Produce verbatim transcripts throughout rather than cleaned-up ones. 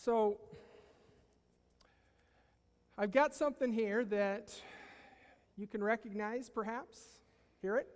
So, I've got something here that you can recognize, perhaps. Hear it?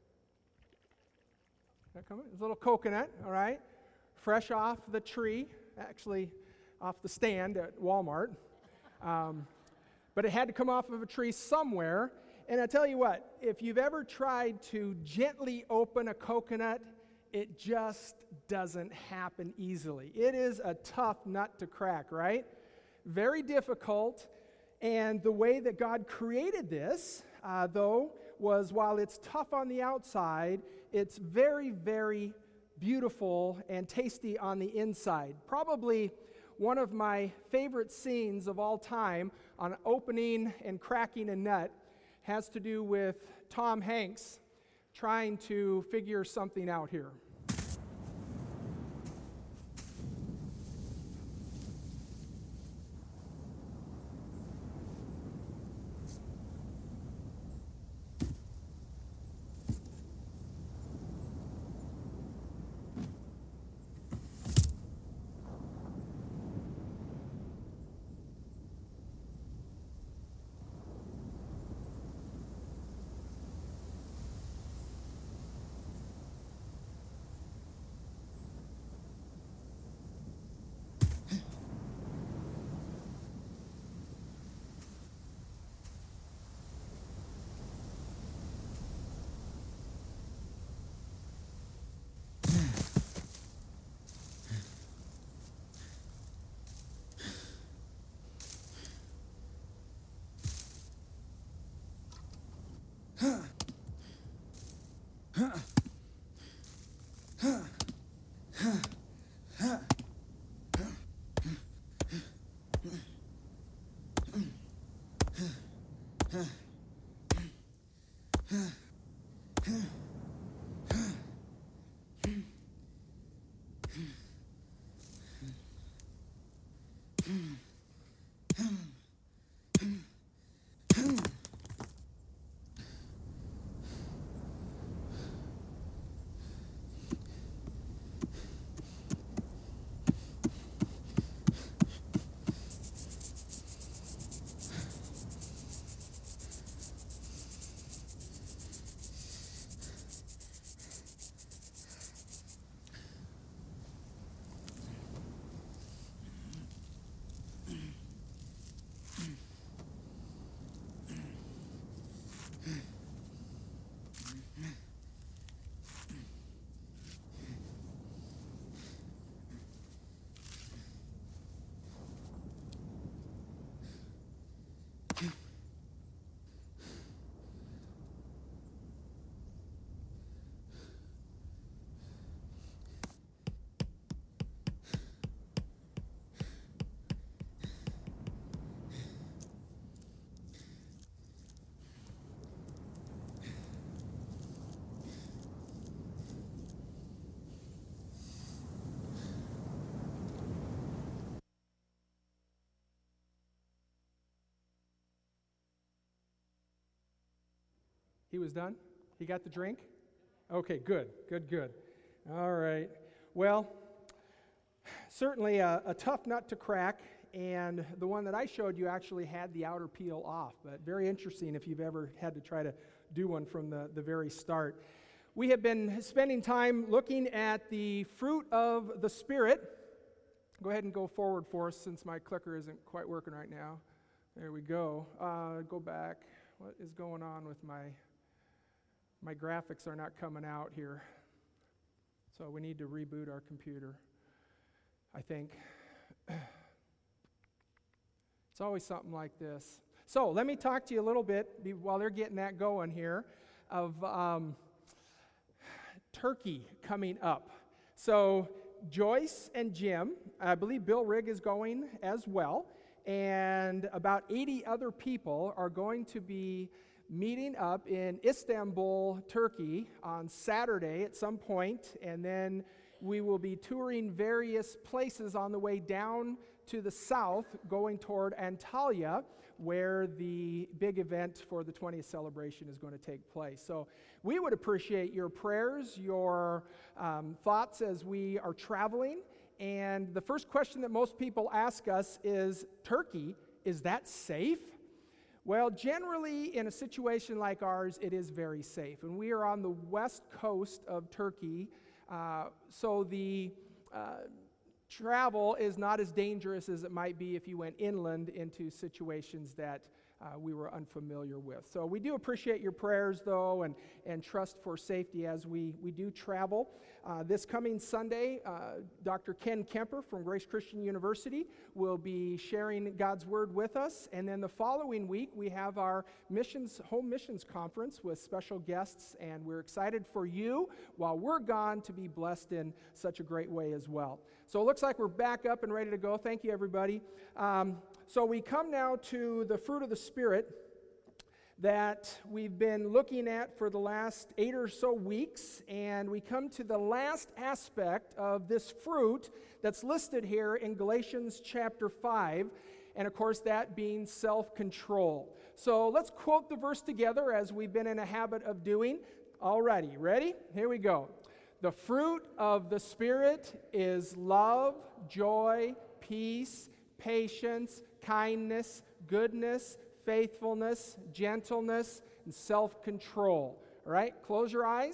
That coming? It's a little coconut, all right? Fresh off the tree, actually off the stand at Walmart. Um, but it had to come off of a tree somewhere. And I tell you what, if you've ever tried to gently open a coconut, it just doesn't happen easily. It is a tough nut to crack, right? Very difficult. And the way that God created this, uh, though, was while it's tough on the outside, it's very, very beautiful and tasty on the inside. Probably one of my favorite scenes of all time on opening and cracking a nut has to do with Tom Hanks trying to figure something out here. He was done? He got the drink? Okay, good, good, good. All right. Well, certainly a, a tough nut to crack, and the one that I showed you actually had the outer peel off, but very interesting if you've ever had to try to do one from the, the very start. We have been spending time looking at the fruit of the Spirit. Go ahead and go forward for us since my clicker isn't quite working right now. There we go. Uh, go back. What is going on with my... My graphics are not coming out here, so we need to reboot our computer, I think. It's always something like this. So let me talk to you a little bit, while they're getting that going here, of um, turkey coming up. So Joyce and Jim, I believe Bill Rigg is going as well, and about eighty other people are going to be meeting up in Istanbul, Turkey on Saturday at some point, and then we will be touring various places on the way down to the south, going toward Antalya, where the big event for the twentieth celebration is going to take place. So we would appreciate your prayers, your um, thoughts as we are traveling, and the first question that most people ask us is, Turkey, is that safe? Well, generally, in a situation like ours, it is very safe. And we are on the west coast of Turkey, uh, so the uh, travel is not as dangerous as it might be if you went inland into situations that uh, we were unfamiliar with. So we do appreciate your prayers, though, and, and trust for safety as we, we do travel. Uh, this coming Sunday, uh, Doctor Ken Kemper from Grace Christian University will be sharing God's Word with us. And then the following week, we have our missions home missions conference with special guests, and we're excited for you, while we're gone, to be blessed in such a great way as well. So it looks like we're back up and ready to go. Thank you, everybody. Um, so we come now to the fruit of the Spirit that we've been looking at for the last eight or so weeks, and we come to the last aspect of this fruit that's listed here in Galatians chapter five, and of course that being self-control. So let's quote the verse together as we've been in a habit of doing. Alrighty, ready? Here we go. The fruit of the Spirit is love, joy, peace, patience, kindness, goodness, faithfulness, gentleness, and self-control. All right, close your eyes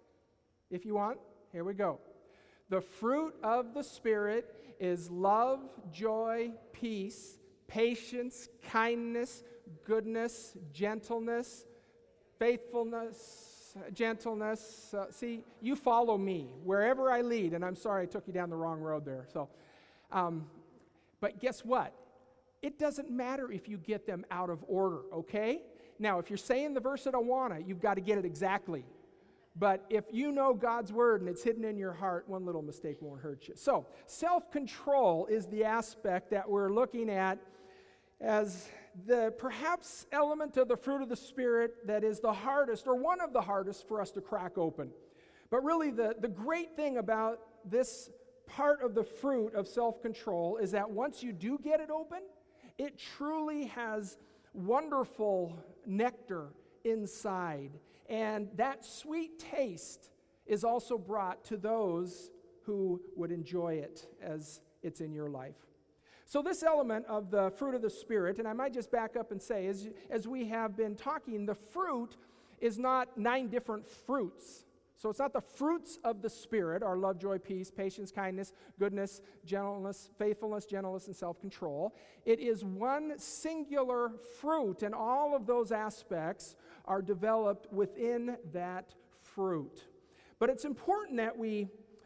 if you want. Here we go. The fruit of the Spirit is love, joy, peace, patience, kindness, goodness, gentleness, faithfulness, gentleness. Uh, see, you follow me wherever I lead, and I'm sorry I took you down the wrong road there. So, um, but guess what? It doesn't matter if you get them out of order, okay? Now, if you're saying the verse at Awana, you've got to get it exactly. But if you know God's Word and it's hidden in your heart, one little mistake won't hurt you. So, self-control is the aspect that we're looking at as the perhaps element of the fruit of the Spirit that is the hardest, or one of the hardest, for us to crack open. But really, the, the great thing about this part of the fruit of self-control is that once you do get it open, it truly has wonderful nectar inside. And that sweet taste is also brought to those who would enjoy it as it's in your life. So this element of the fruit of the Spirit, and I might just back up and say, as, as we have been talking, the fruit is not nine different fruits. So it's not the fruits of the Spirit, our love, joy, peace, patience, kindness, goodness, gentleness, faithfulness, gentleness, and self-control. It is one singular fruit, and all of those aspects are developed within that fruit. But it's important that we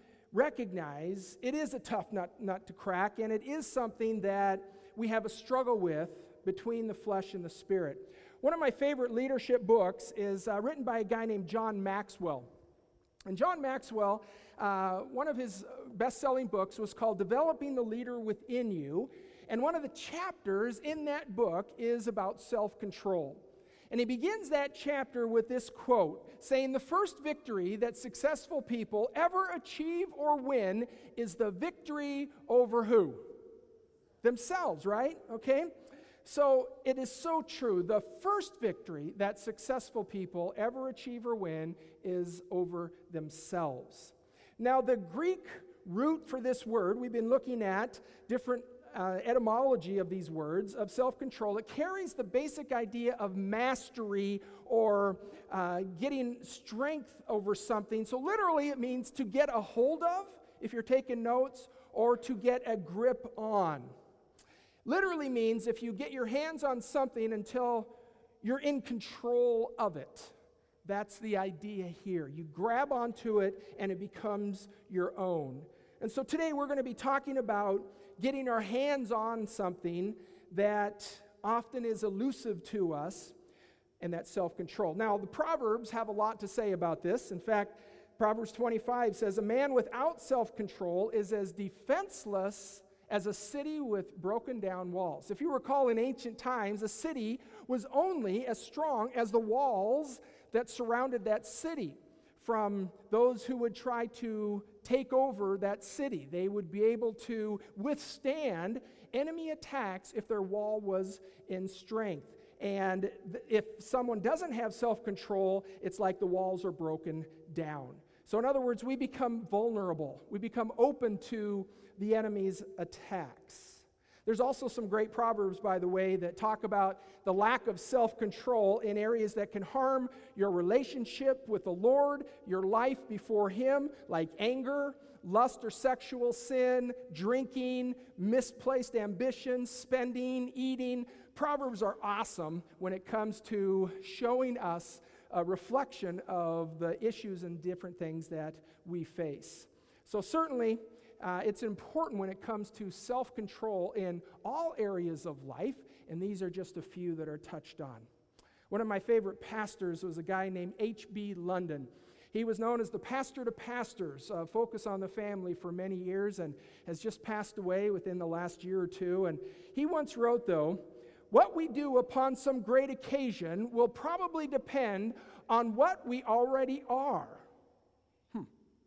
recognize it is a tough nut, nut to crack, and it is something that we have a struggle with between the flesh and the Spirit. One of my favorite leadership books is uh, written by a guy named John Maxwell. And John Maxwell, uh, one of his best-selling books was called Developing the Leader Within You. And one of the chapters in that book is about self-control. And he begins that chapter with this quote, saying, "The first victory that successful people ever achieve or win is the victory over who? Themselves, right? Okay? So it is so true. The first victory that successful people ever achieve or win is over themselves." Now, the Greek root for this word, we've been looking at different uh, etymology of these words, of self-control. It carries the basic idea of mastery or uh, getting strength over something. So literally it means to get a hold of, if you're taking notes, or to get a grip on. Literally means if you get your hands on something until you're in control of it. That's the idea here. You grab onto it and it becomes your own. And so today we're going to be talking about getting our hands on something that often is elusive to us, and that's self-control. Now, the Proverbs have a lot to say about this. In fact, Proverbs twenty-five says, "A man without self-control is as defenseless as a city with broken down walls." If you recall, in ancient times, a city was only as strong as the walls that surrounded that city from those who would try to take over that city. They would be able to withstand enemy attacks if their wall was in strength. And th- if someone doesn't have self-control, it's like the walls are broken down. So in other words, we become vulnerable. We become open to the enemy's attacks. There's also some great proverbs, by the way, that talk about the lack of self-control in areas that can harm your relationship with the Lord, your life before Him, like anger, lust or sexual sin, drinking, misplaced ambition, spending, eating. Proverbs are awesome when it comes to showing us a reflection of the issues and different things that we face. So certainly, uh, it's important when it comes to self-control in all areas of life, and these are just a few that are touched on. One of my favorite pastors was a guy named H B London. He was known as the pastor to pastors, uh, focus on the family for many years, and has just passed away within the last year or two. And he once wrote, though, "What we do upon some great occasion will probably depend on what we already are. Hmm.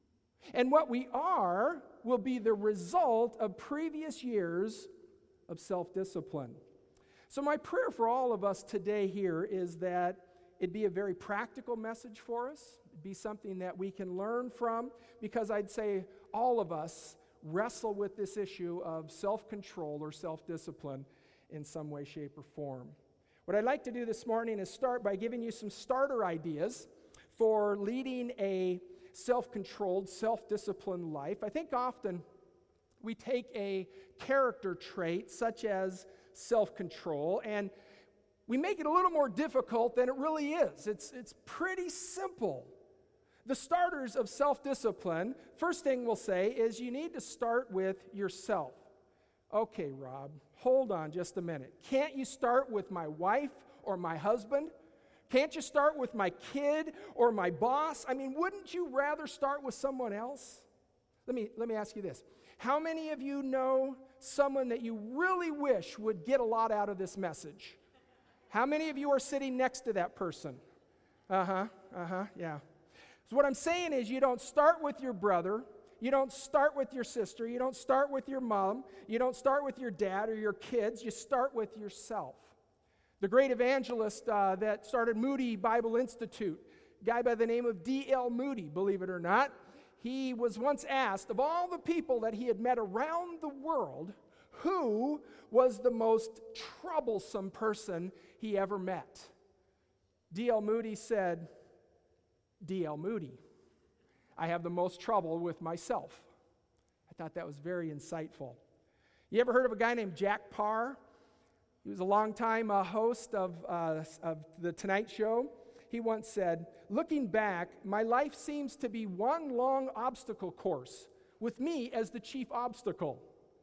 And what we are will be the result of previous years of self-discipline." So my prayer for all of us today here is that it'd be a very practical message for us. It'd be something that we can learn from, because I'd say all of us wrestle with this issue of self-control or self-discipline in some way, shape, or form. What I'd like to do this morning is start by giving you some starter ideas for leading a self-controlled, self-disciplined life. I think often we take a character trait such as self-control and we make it a little more difficult than it really is. It's, it's pretty simple. The starters of self-discipline, first thing we'll say is you need to start with yourself. Okay, Rob, hold on just a minute. Can't you start with my wife or my husband? Can't you start with my kid or my boss? I mean, wouldn't you rather start with someone else? Let me, let me ask you this. How many of you know someone that you really wish would get a lot out of this message? How many of you are sitting next to that person? Uh-huh, uh-huh, yeah. So what I'm saying is you don't start with your brother. You don't start with your sister. You don't start with your mom. You don't start with your dad or your kids. You start with yourself. The great evangelist uh, that started Moody Bible Institute, a guy by the name of D L Moody, believe it or not, he was once asked, of all the people that he had met around the world, who was the most troublesome person he ever met? D L Moody said, D L Moody. I have the most trouble with myself. I thought that was very insightful. You ever heard of a guy named Jack Parr? He was a longtime uh, host of, uh, of The Tonight Show. He once said, "Looking back, my life seems to be one long obstacle course, with me as the chief obstacle."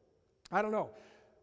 I don't know.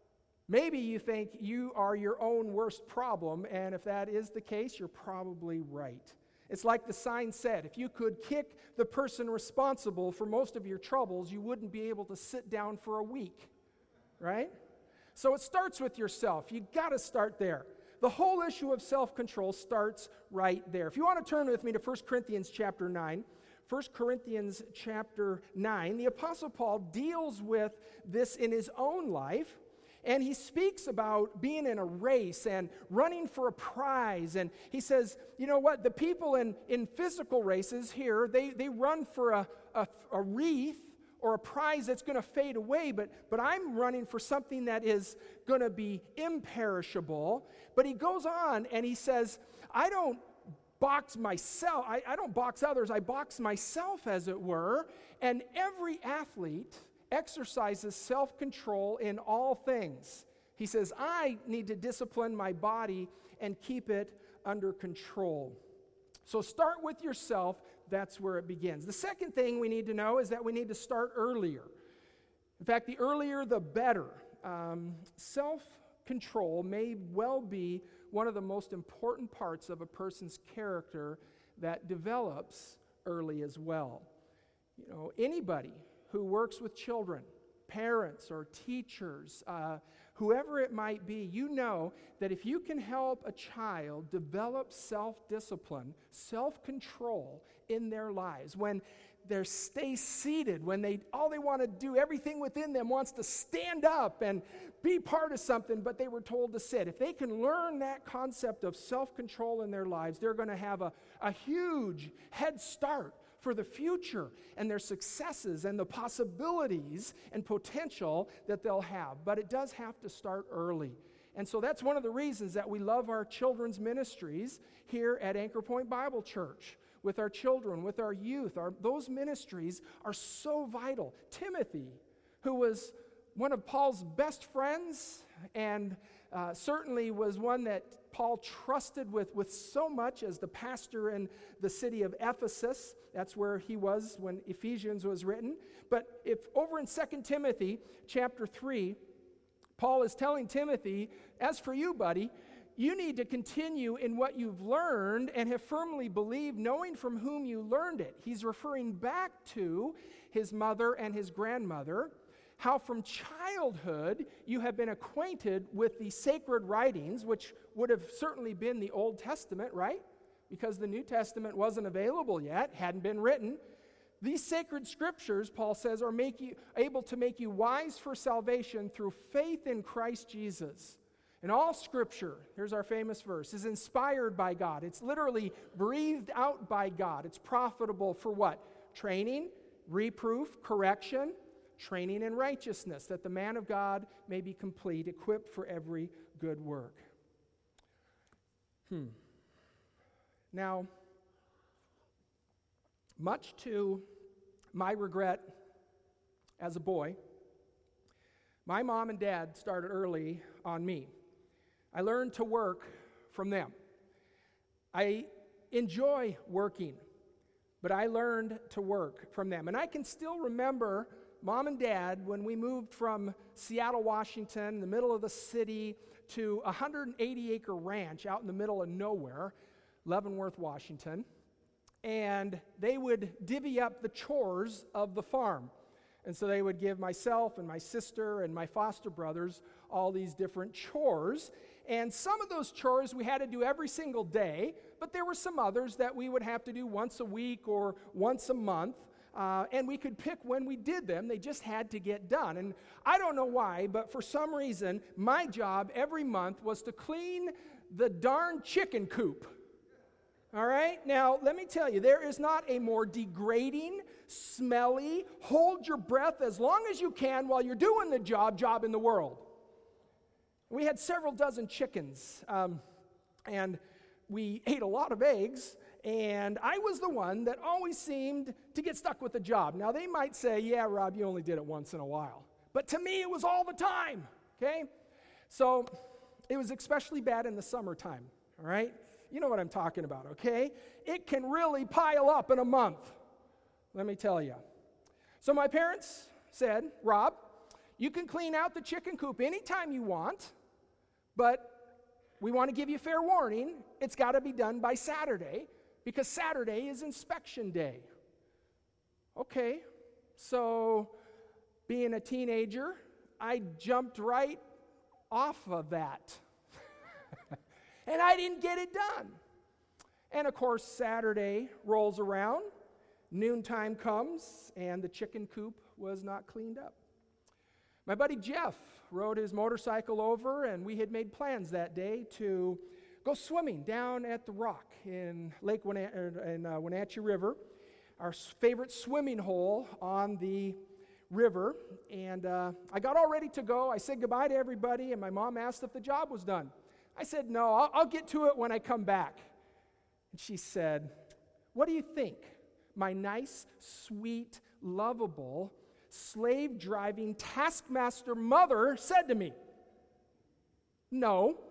Maybe you think you are your own worst problem, and if that is the case, you're probably right. It's like the sign said, if you could kick the person responsible for most of your troubles, you wouldn't be able to sit down for a week, right? So it starts with yourself. You got to start there. The whole issue of self-control starts right there. If you want to turn with me to First Corinthians chapter nine, First Corinthians chapter nine, the Apostle Paul deals with this in his own life. And he speaks about being in a race and running for a prize. And he says, you know what, the people in, in physical races here, they, they run for a, a, a wreath or a prize that's going to fade away, but, but I'm running for something that is going to be imperishable. But he goes on and he says, I don't box myself, I, I don't box others, I box myself, as it were. And every athlete exercises self-control in all things. He says, I need to discipline my body and keep it under control. So start with yourself. That's where it begins. The second thing we need to know is that we need to start earlier. In fact, the earlier the better. Um, self-control may well be one of the most important parts of a person's character that develops early as well. You know, anybody who works with children, parents or teachers, uh, whoever it might be, you know that if you can help a child develop self-discipline, self-control in their lives, when they stay seated, when they all they want to do, everything within them wants to stand up and be part of something, but they were told to sit. If they can learn that concept of self-control in their lives, they're going to have a, a huge head start for the future and their successes and the possibilities and potential that they'll have. But it does have to start early. And so that's one of the reasons that we love our children's ministries here at Anchor Point Bible Church. With our children, with our youth, our, those ministries are so vital. Timothy, who was one of Paul's best friends and uh, certainly was one that Paul trusted with, with so much as the pastor in the city of Ephesus. That's where he was when Ephesians was written. But if over in Second Timothy chapter three, Paul is telling Timothy, as for you, buddy, you need to continue in what you've learned and have firmly believed, knowing from whom you learned it. He's referring back to his mother and his grandmother, how from childhood you have been acquainted with the sacred writings, which would have certainly been the Old Testament, right? Because the New Testament wasn't available yet, hadn't been written. These sacred scriptures, Paul says, are make you, able to make you wise for salvation through faith in Christ Jesus. And all scripture, here's our famous verse, is inspired by God. It's literally breathed out by God. It's profitable for what? Training, reproof, correction, training in righteousness, that the man of God may be complete, equipped for every good work. Hmm. Now, much to my regret as a boy, my mom and dad started early on me. I learned to work from them. I enjoy working, but I learned to work from them. And I can still remember Mom and Dad when we moved from Seattle, Washington, in the middle of the city, to a one hundred eighty acre ranch out in the middle of nowhere, Leavenworth, Washington. And they would divvy up the chores of the farm. And so they would give myself and my sister and my foster brothers all these different chores. And some of those chores we had to do every single day, but there were some others that we would have to do once a week or once a month. Uh, and we could pick when we did them. They just had to get done. And I don't know why, but for some reason, my job every month was to clean the darn chicken coop. All right? Now, let me tell you, there is not a more degrading, smelly, hold your breath as long as you can while you're doing the job, job in the world. We had several dozen chickens, um, and we ate a lot of eggs, and I was the one that always seemed to get stuck with the job. Now, they might say, yeah, Rob, you only did it once in a while. But to me, it was all the time, okay? So it was especially bad in the summertime, all right? You know what I'm talking about, okay? It can really pile up in a month, let me tell you. So my parents said, Rob, you can clean out the chicken coop anytime you want, but we want to give you fair warning. It's got to be done by Saturday, because Saturday is inspection day. Okay, so being a teenager, I jumped right off of that. And I didn't get it done. And of course, Saturday rolls around, noontime comes, and the chicken coop was not cleaned up. My buddy Jeff rode his motorcycle over, and we had made plans that day to go swimming down at the Rock in Lake Wenat- in, uh, Wenatchee River, our favorite swimming hole on the river. And uh, I got all ready to go. I said goodbye to everybody, and my mom asked if the job was done. I said, no, I'll, I'll get to it when I come back. And she said, what do you think? My nice, sweet, lovable, slave-driving taskmaster mother said to me. No.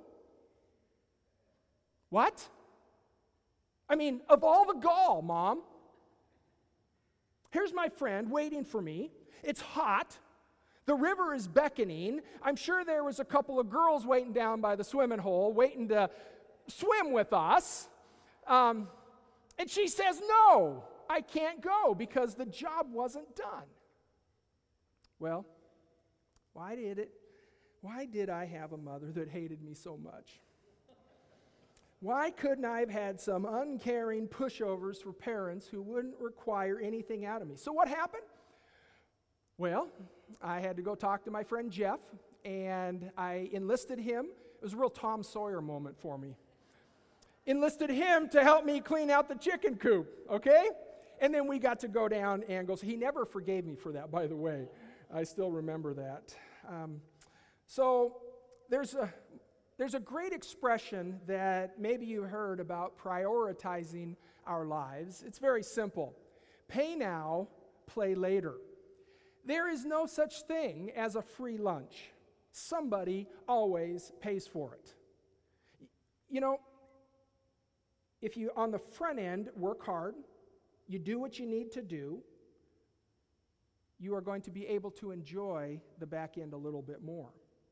What? I mean, of all the gall, Mom. Here's my friend waiting for me. It's hot. The river is beckoning. I'm sure there was a couple of girls waiting down by the swimming hole, waiting to swim with us. Um, and she says, no, I can't go because the job wasn't done. Well, why did it? Why did I have a mother that hated me so much? Why couldn't I have had some uncaring pushovers for parents who wouldn't require anything out of me? So what happened? Well, I had to go talk to my friend Jeff, and I enlisted him. It was a real Tom Sawyer moment for me. Enlisted him to help me clean out the chicken coop, okay? And then we got to go down and go. So he never forgave me for that, by the way. I still remember that. Um, so there's a there's a great expression that maybe you heard about prioritizing our lives. It's very simple. Pay now, play later. There is no such thing as a free lunch. Somebody always pays for it. You know, if you, on the front end, work hard, you do what you need to do, you are going to be able to enjoy the back end a little bit more.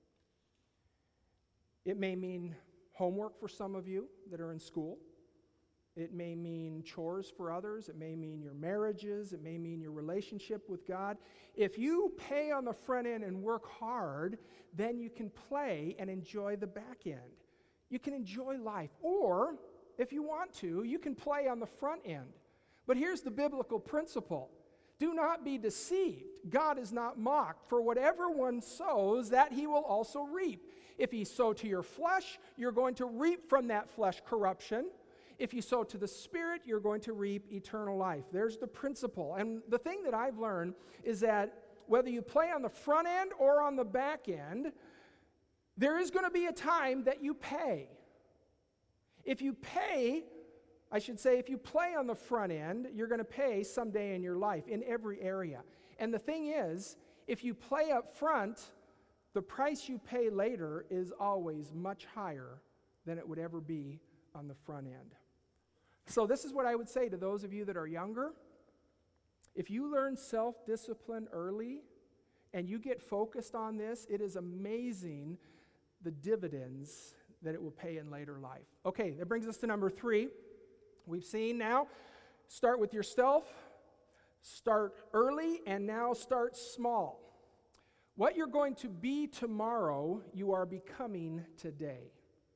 It may mean homework for some of you that are in school. It may mean chores for others. It may mean your marriages. It may mean your relationship with God. If you pay on the front end and work hard, then you can play and enjoy the back end. You can enjoy life. Or, if you want to, you can play on the front end. But here's the biblical principle. Do not be deceived. God is not mocked. For whatever one sows, that he will also reap. If you sow to your flesh, you're going to reap from that flesh corruption. If you sow to the Spirit, you're going to reap eternal life. There's the principle. And the thing that I've learned is that whether you play on the front end or on the back end, there is going to be a time that you pay. If you pay, I should say, if you play on the front end, you're going to pay someday in your life in every area. And the thing is, if you play up front, the price you pay later is always much higher than it would ever be on the front end. So this is what I would say to those of you that are younger. If you learn self-discipline early and you get focused on this, it is amazing the dividends that it will pay in later life. Okay, that brings us to number three. We've seen now, start with yourself, start early, and now start small. What you're going to be tomorrow, you are becoming today.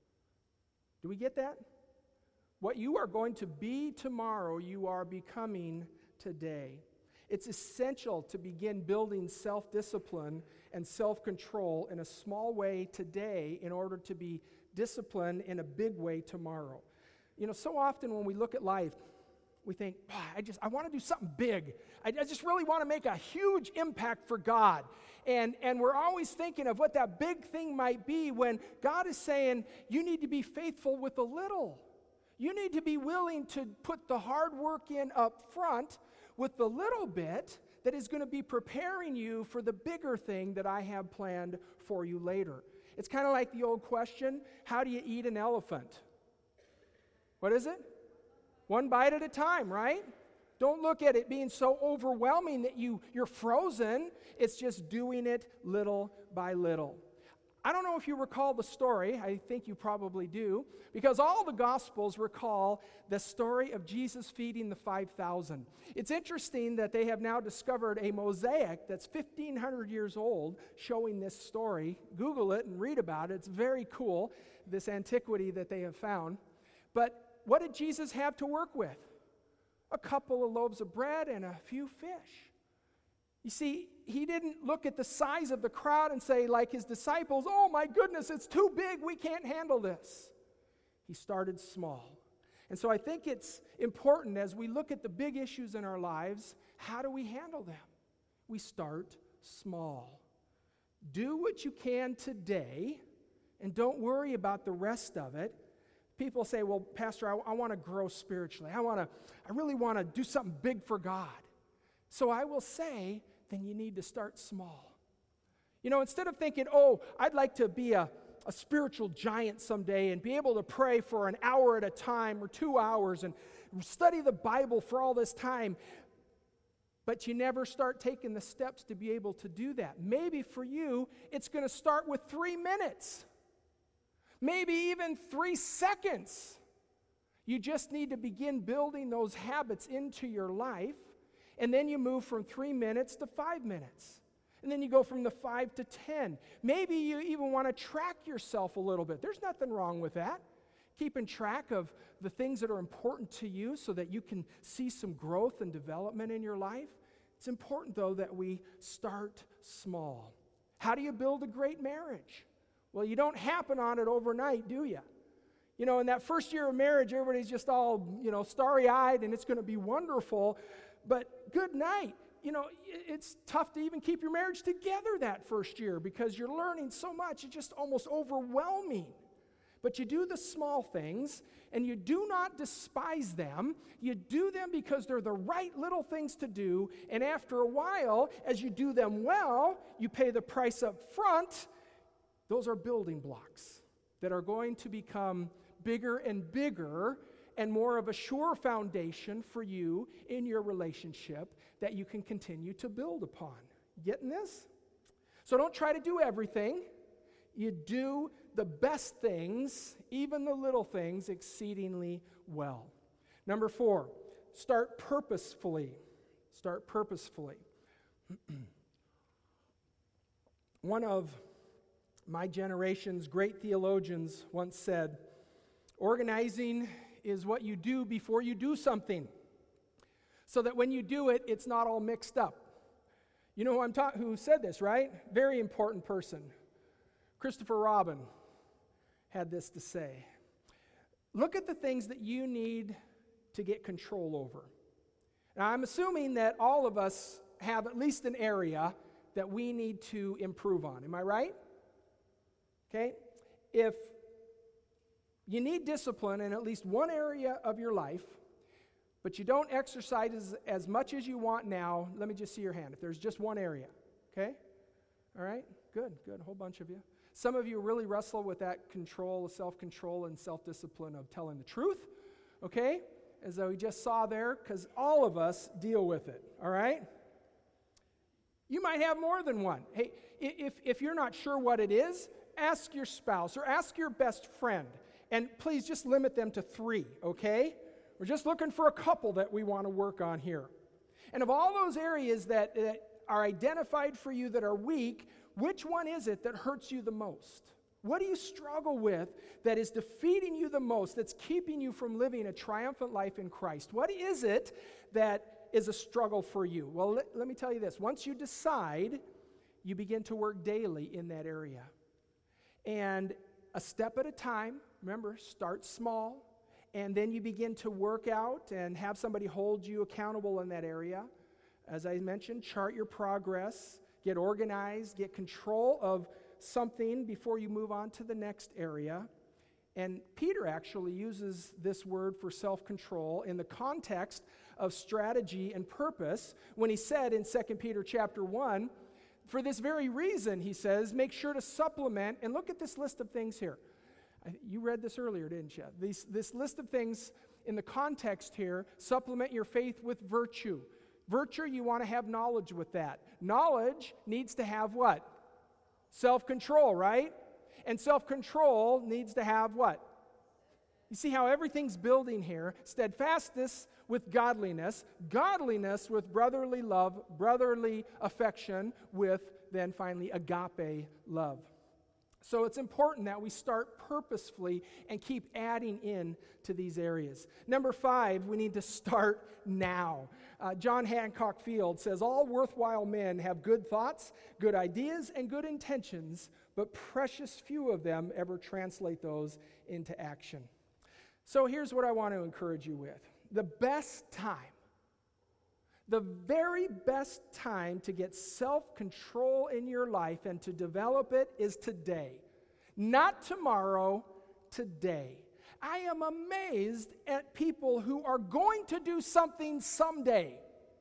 Do we get that? What you are going to be tomorrow, you are becoming today. It's essential to begin building self-discipline and self-control in a small way today in order to be disciplined in a big way tomorrow. You know, so often when we look at life, we think, oh, I just, I want to do something big. I, I just really want to make a huge impact for God. And, and we're always thinking of what that big thing might be when God is saying, you need to be faithful with a little. You need to be willing to put the hard work in up front with the little bit that is going to be preparing you for the bigger thing that I have planned for you later. It's kind of like the old question, how do you eat an elephant? What is it? One bite at a time, right? Don't look at it being so overwhelming that you, you're frozen. It's just doing it little by little. I don't know if you recall the story. I think you probably do, because all the Gospels recall the story of Jesus feeding the five thousand. It's interesting that they have now discovered a mosaic that's fifteen hundred years old showing this story. Google it and read about it. It's very cool, this antiquity that they have found. But what did Jesus have to work with? A couple of loaves of bread and a few fish. You see, he didn't look at the size of the crowd and say, like his disciples, oh my goodness, it's too big, we can't handle this. He started small. And so I think it's important as we look at the big issues in our lives, how do we handle them? We start small. Do what you can today and don't worry about the rest of it. People say, well, Pastor, I, I want to grow spiritually. I want to, I really want to do something big for God. So I will say, then you need to start small. You know, instead of thinking, oh, I'd like to be a, a spiritual giant someday and be able to pray for an hour at a time or two hours and study the Bible for all this time, but you never start taking the steps to be able to do that. Maybe for you, it's going to start with three minutes. Maybe even three seconds. You just need to begin building those habits into your life. And then you move from three minutes to five minutes. And then you go from the five to ten. Maybe you even want to track yourself a little bit. There's nothing wrong with that. Keeping track of the things that are important to you so that you can see some growth and development in your life. It's important, though, that we start small. How do you build a great marriage? Well, you don't happen on it overnight, do you? You know, in that first year of marriage, everybody's just all, you know, starry-eyed, and it's going to be wonderful. But good night. You know, it's tough to even keep your marriage together that first year because you're learning so much. It's just almost overwhelming. But you do the small things, and you do not despise them. You do them because they're the right little things to do. And after a while, as you do them well, you pay the price up front. Those are building blocks that are going to become bigger and bigger and more of a sure foundation for you in your relationship that you can continue to build upon. Getting this? So don't try to do everything. You do the best things, even the little things, exceedingly well. Number four, start purposefully. Start purposefully. One of my generation's great theologians once said, organizing is what you do before you do something, so that when you do it, it's not all mixed up. You know who I'm ta- who said this, right? Very important person. Christopher Robin had this to say. Look at the things that you need to get control over. Now, I'm assuming that all of us have at least an area that we need to improve on. Am I right? Okay? If you need discipline in at least one area of your life, but you don't exercise as, as much as you want now, let me just see your hand. If there's just one area, okay? All right? Good, good, a whole bunch of you. Some of you really wrestle with that control, self-control, and self-discipline of telling the truth, okay? As we just saw there, because all of us deal with it, all right? You might have more than one. Hey, if, if you're not sure what it is, ask your spouse or ask your best friend. And please just limit them to three, okay? We're just looking for a couple that we want to work on here. And of all those areas that, that are identified for you that are weak, which one is it that hurts you the most? What do you struggle with that is defeating you the most, that's keeping you from living a triumphant life in Christ? What is it that is a struggle for you? Well, let, let me tell you this. Once you decide, you begin to work daily in that area. And a step at a time, remember, start small, and then you begin to work out and have somebody hold you accountable in that area. As I mentioned, chart your progress, get organized, get control of something before you move on to the next area. And Peter actually uses this word for self-control in the context of strategy and purpose when he said in Second Peter chapter one, for this very reason, he says, make sure to supplement, and look at this list of things here. You read this earlier, didn't you? These, this list of things in the context here, supplement your faith with virtue. Virtue, you want to have knowledge with that. Knowledge needs to have what? Self-control, right? And self-control needs to have what? You see how everything's building here. Steadfastness with godliness, godliness with brotherly love, brotherly affection with, then finally, agape love. So it's important that we start purposefully and keep adding in to these areas. Number five, we need to start now. Uh, John Hancock Field says, all worthwhile men have good thoughts, good ideas, and good intentions, but precious few of them ever translate those into action. So here's what I want to encourage you with. The best time, the very best time to get self-control in your life and to develop it is today. Not tomorrow, today. I am amazed at people who are going to do something someday.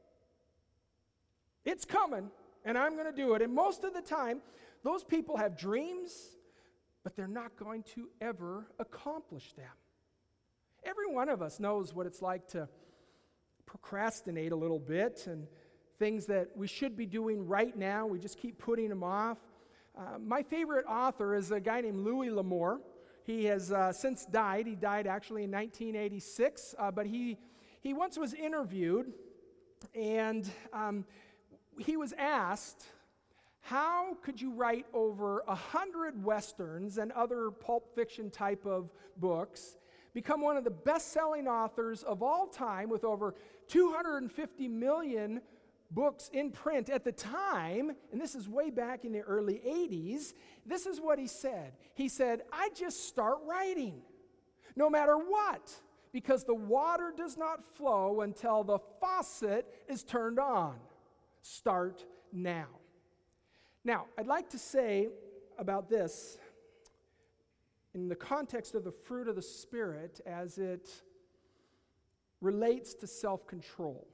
It's coming, and I'm going to do it. And most of the time, those people have dreams, but they're not going to ever accomplish them. Every one of us knows what it's like to procrastinate a little bit and things that we should be doing right now, we just keep putting them off. Uh, my favorite author is a guy named Louis L'Amour. He has uh, since died. He died actually in nineteen eighty-six, uh, but he, he once was interviewed, and um, he was asked, how could you write over a hundred Westerns and other pulp fiction type of books, become one of the best-selling authors of all time with over two hundred fifty million books in print at the time, and this is way back in the early eighties, this is what he said. He said, I just start writing. no matter what, because the water does not flow until the faucet is turned on. Start now. Now, I'd like to say about this in the context of the fruit of the Spirit as it relates to self-control.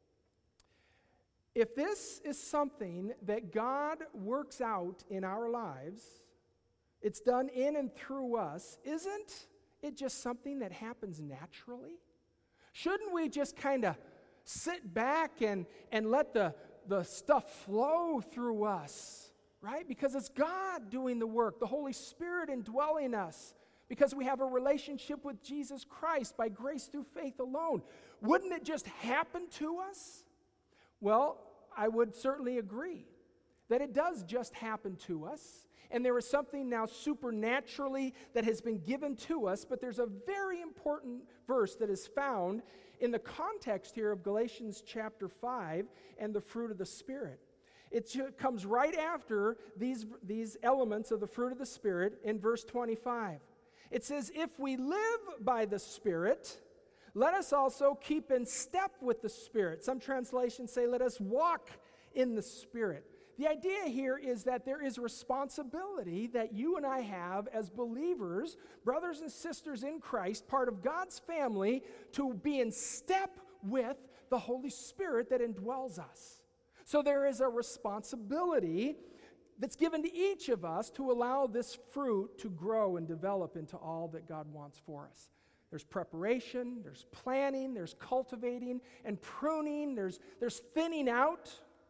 If this is something that God works out in our lives, it's done in and through us, isn't it just something that happens naturally? Shouldn't we just kind of sit back and, and let the, the stuff flow through us, right? Because it's God doing the work, the Holy Spirit indwelling us, because we have a relationship with Jesus Christ by grace through faith alone. Wouldn't it just happen to us? Well, I would certainly agree that it does just happen to us. And there is something now supernaturally that has been given to us, but there's a very important verse that is found in the context here of Galatians chapter five and the fruit of the Spirit. It comes right after these, these elements of the fruit of the Spirit in verse twenty-five. It says, if we live by the Spirit, let us also keep in step with the Spirit. Some translations say, let us walk in the Spirit. The idea here is that there is responsibility that you and I have as believers, brothers and sisters in Christ, part of God's family, to be in step with the Holy Spirit that indwells us. So there is a responsibility that's given to each of us to allow this fruit to grow and develop into all that God wants for us. There's preparation, there's planning, there's cultivating and pruning, there's, there's thinning out.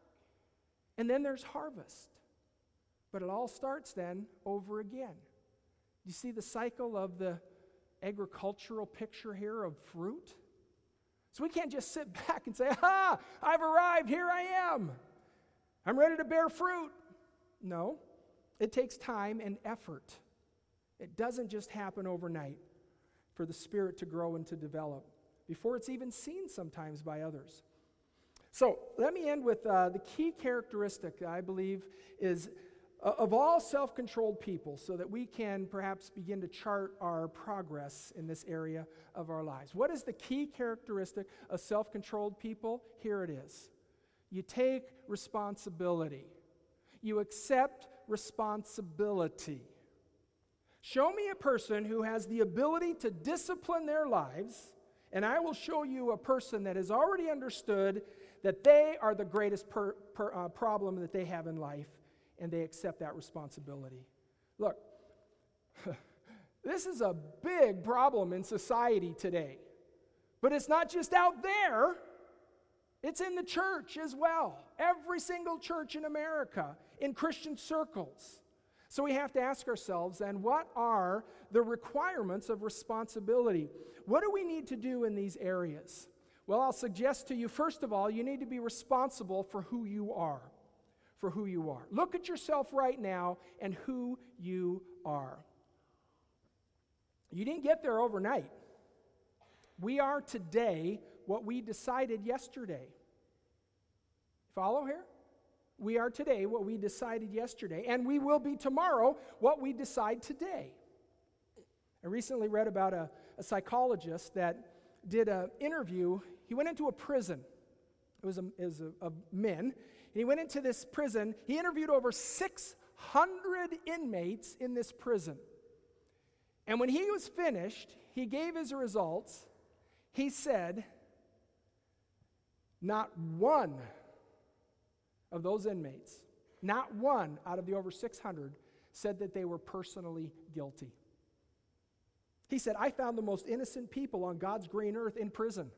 And then there's harvest. But it all starts then over again. You see the cycle of the agricultural picture here of fruit? So we can't just sit back and say, ah, I've arrived, here I am. I'm ready to bear fruit. No, it takes time and effort. It doesn't just happen overnight for the Spirit to grow and to develop before it's even seen sometimes by others. So let me end with uh, the key characteristic, I believe, is uh, of all self-controlled people, so that we can perhaps begin to chart our progress in this area of our lives. What is the key characteristic of self-controlled people? Here it is. You take responsibility. You accept responsibility. Show me a person who has the ability to discipline their lives, and I will show you a person that has already understood that they are the greatest per, per, uh, problem that they have in life, and they accept that responsibility. Look, this is a big problem in society today, but it's not just out there, it's in the church as well. Every single church in America, in Christian circles. So we have to ask ourselves then, what are the requirements of responsibility? What do we need to do in these areas? Well, I'll suggest to you, first of all, you need to be responsible for who you are. For who you are. Look at yourself right now and who you are. You didn't get there overnight. We are today what we decided yesterday. Follow here? We are today what we decided yesterday, and we will be tomorrow what we decide today. I recently read about a, a psychologist that did an interview. He went into a prison. It was, a, it was a, a men. And he went into this prison. He interviewed over six hundred inmates in this prison. And when he was finished, he gave his results. He said, not one of those inmates, not one out of the over six hundred, said that they were personally guilty. He said, I found the most innocent people on God's green earth in prison.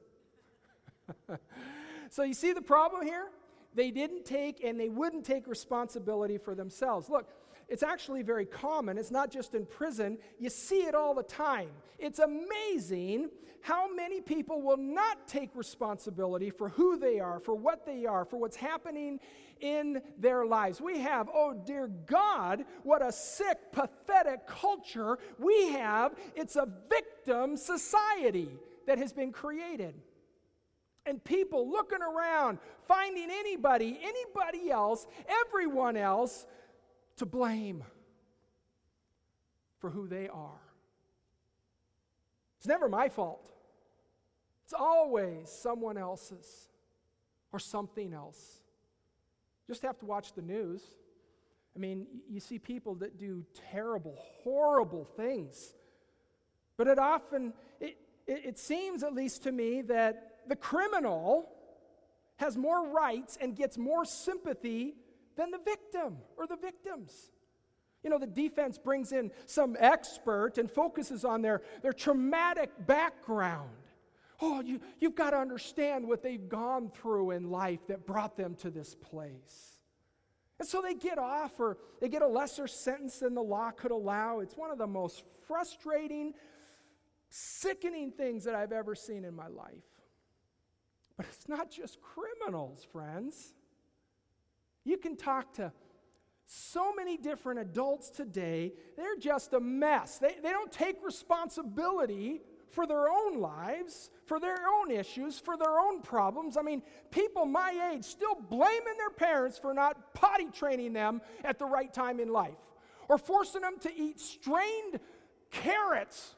So you see the problem here? They didn't take and they wouldn't take responsibility for themselves. Look, it's actually very common. It's not just in prison. You see it all the time. It's amazing how many people will not take responsibility for who they are, for what they are, for what's happening in their lives. We have, oh dear God, what a sick, pathetic culture we have. It's a victim society that has been created. And people looking around, finding anybody, anybody else, everyone else to blame for who they are. never my fault. It's always someone else's or something else. Just have to watch the news. I mean, you see people that do terrible, horrible things. But it often, it, it, it seems, at least to me, that the criminal has more rights and gets more sympathy than the victim or the victims. You know, the defense brings in some expert and focuses on their, their traumatic background. Oh, you, you've got to understand what they've gone through in life that brought them to this place. And so they get off, or they get a lesser sentence than the law could allow. It's one of the most frustrating, sickening things that I've ever seen in my life. But it's not just criminals, friends. You can talk to so many different adults today. They're just a mess. They, they don't take responsibility for their own lives, for their own issues, for their own problems. I mean, people my age still blaming their parents for not potty training them at the right time in life, or forcing them to eat strained carrots,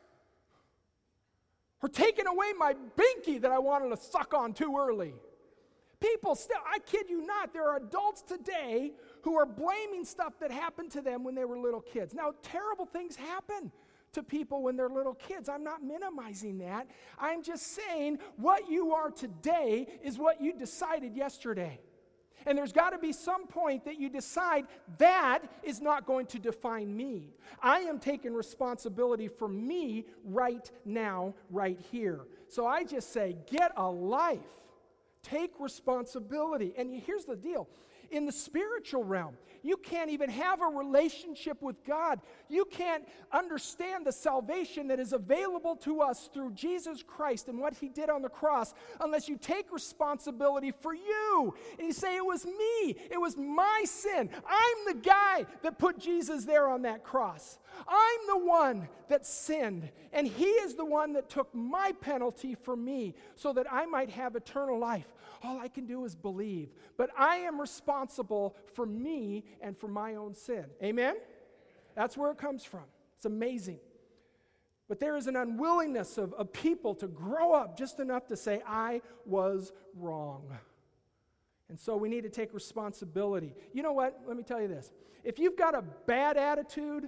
or taking away my binky that I wanted to suck on too early. People still, I kid you not, there are adults today who are blaming stuff that happened to them when they were little kids. Now, terrible things happen to people when they're little kids. I'm not minimizing that. I'm just saying what you are today is what you decided yesterday. And there's got to be some point that you decide that is not going to define me. I am taking responsibility for me right now, right here. So I just say, get a life. Take responsibility. And here's the deal. In the spiritual realm, you can't even have a relationship with God. You can't understand the salvation that is available to us through Jesus Christ and what He did on the cross unless you take responsibility for you. And you say, it was me. It was my sin. I'm the guy that put Jesus there on that cross. I'm the one that sinned, and He is the one that took my penalty for me so that I might have eternal life. All I can do is believe. But I am responsible for me and for my own sin. Amen? That's where it comes from. It's amazing. But there is an unwillingness of, of people to grow up just enough to say, I was wrong. And so we need to take responsibility. You know what? Let me tell you this. If you've got a bad attitude,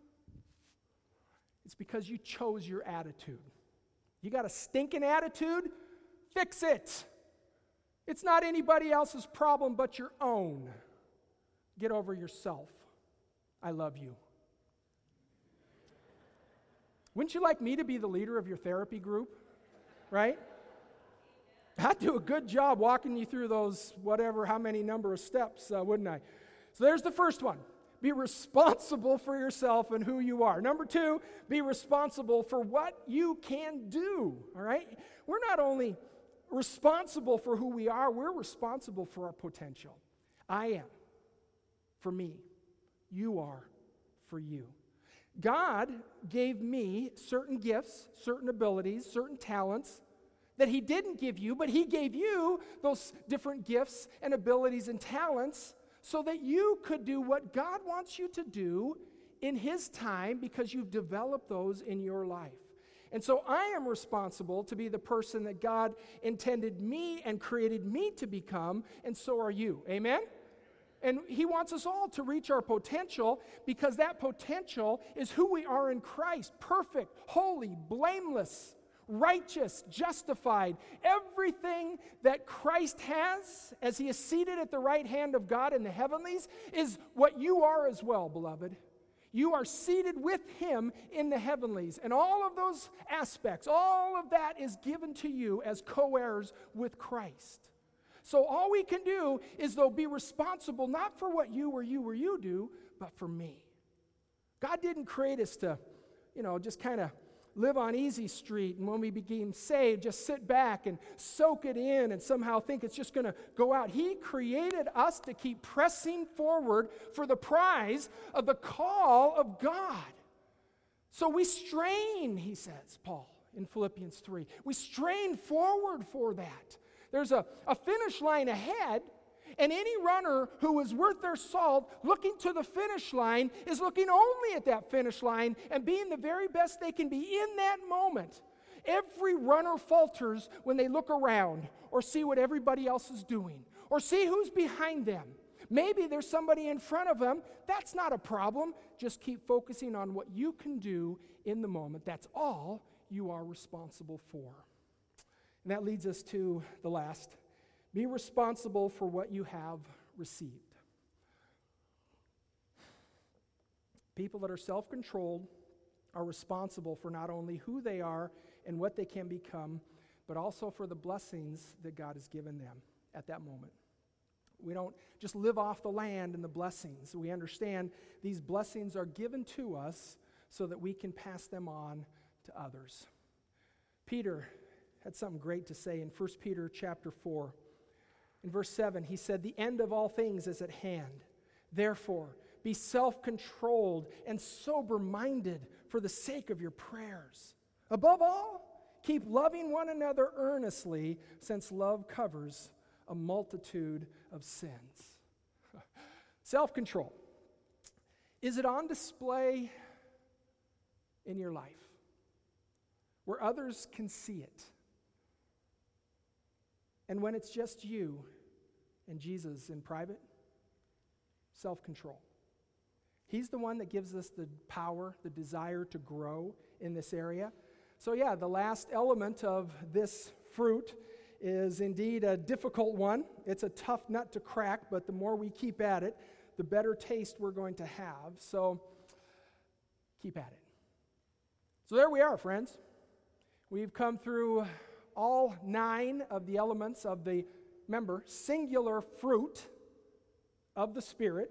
it's because you chose your attitude. You got a stinking attitude? Fix it. It's not anybody else's problem but your own. Get over yourself. I love you. Wouldn't you like me to be the leader of your therapy group? Right? I'd do a good job walking you through those whatever, how many number of steps, uh, wouldn't I? So there's the first one. Be responsible for yourself and who you are. Number two, be responsible for what you can do. All right? We're not only responsible for who we are, we're responsible for our potential. I am for me. You are for you. God gave me certain gifts, certain abilities, certain talents that He didn't give you, but He gave you those different gifts and abilities and talents so that you could do what God wants you to do in His time because you've developed those in your life. And so I am responsible to be the person that God intended me and created me to become, and so are you. Amen? And He wants us all to reach our potential because that potential is who we are in Christ. Perfect, holy, blameless, righteous, justified. Everything that Christ has as He is seated at the right hand of God in the heavenlies is what you are as well, beloved. You are seated with Him in the heavenlies. And all of those aspects, all of that is given to you as co-heirs with Christ. So all we can do is, though, be responsible not for what you or you or you do, but for me. God didn't create us to, you know, just kind of live on easy street, and when we became saved, just sit back and soak it in and somehow think it's just going to go out. He created us to keep pressing forward for the prize of the call of God. So we strain, he says, Paul, in Philippians three. We strain forward for that. There's a, a finish line ahead, and any runner who is worth their salt looking to the finish line is looking only at that finish line and being the very best they can be in that moment. Every runner falters when they look around or see what everybody else is doing or see who's behind them. Maybe there's somebody in front of them. That's not a problem. Just keep focusing on what you can do in the moment. That's all you are responsible for. And that leads us to the last. Be responsible for what you have received. People that are self-controlled are responsible for not only who they are and what they can become, but also for the blessings that God has given them at that moment. We don't just live off the land and the blessings. We understand these blessings are given to us so that we can pass them on to others. Peter had something great to say in First Peter chapter four. In verse seven, he said, "The end of all things is at hand. Therefore, be self-controlled and sober-minded for the sake of your prayers. Above all, keep loving one another earnestly, since love covers a multitude of sins." Self-control. Is it on display in your life where others can see it? And when it's just you and Jesus in private? Self-control. He's the one that gives us the power, the desire to grow in this area. So yeah, the last element of this fruit is indeed a difficult one. It's a tough nut to crack, but the more we keep at it, the better taste we're going to have. So keep at it. So there we are, friends. We've come through all nine of the elements of the, remember, singular fruit of the Spirit.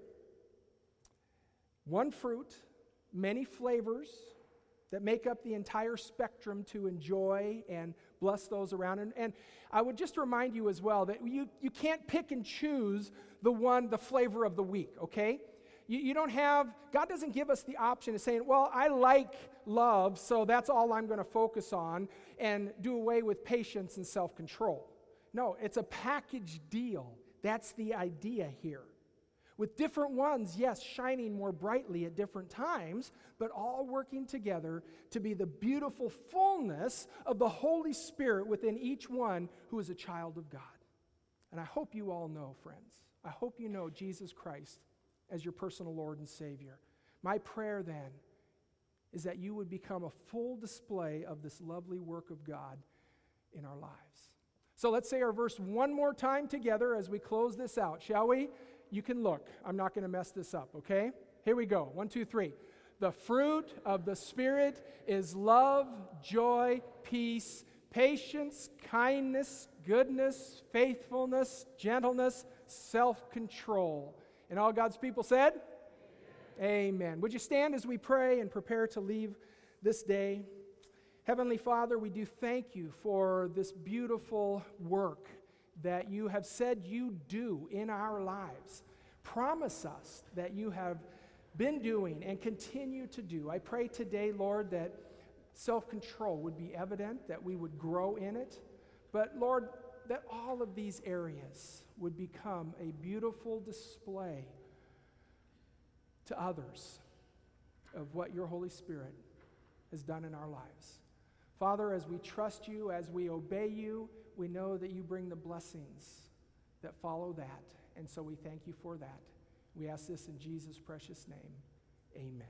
One fruit, many flavors that make up the entire spectrum to enjoy and bless those around. And, and I would just remind you as well that you, you can't pick and choose the one, the flavor of the week, okay? You, you don't have, God doesn't give us the option of saying, well, I like love, so that's all I'm going to focus on, and do away with patience and self-control. No, it's a package deal. That's the idea here. With different ones, yes, shining more brightly at different times, but all working together to be the beautiful fullness of the Holy Spirit within each one who is a child of God. And I hope you all know, friends, I hope you know Jesus Christ as your personal Lord and Savior. My prayer then is that you would become a full display of this lovely work of God in our lives. So let's say our verse one more time together as we close this out, shall we? You can look. I'm not going to mess this up, okay? Here we go. One, two, three. The fruit of the Spirit is love, joy, peace, patience, kindness, goodness, faithfulness, gentleness, self-control. And all God's people said? Amen. Amen. Would you stand as we pray and prepare to leave this day? Heavenly Father, we do thank you for this beautiful work that you have said you do in our lives. Promise us that you have been doing and continue to do. I pray today, Lord, that self-control would be evident, that we would grow in it. But Lord, that all of these areas would become a beautiful display to others of what your Holy Spirit has done in our lives. Father, as we trust you, as we obey you, we know that you bring the blessings that follow that. And so we thank you for that. We ask this in Jesus' precious name. Amen.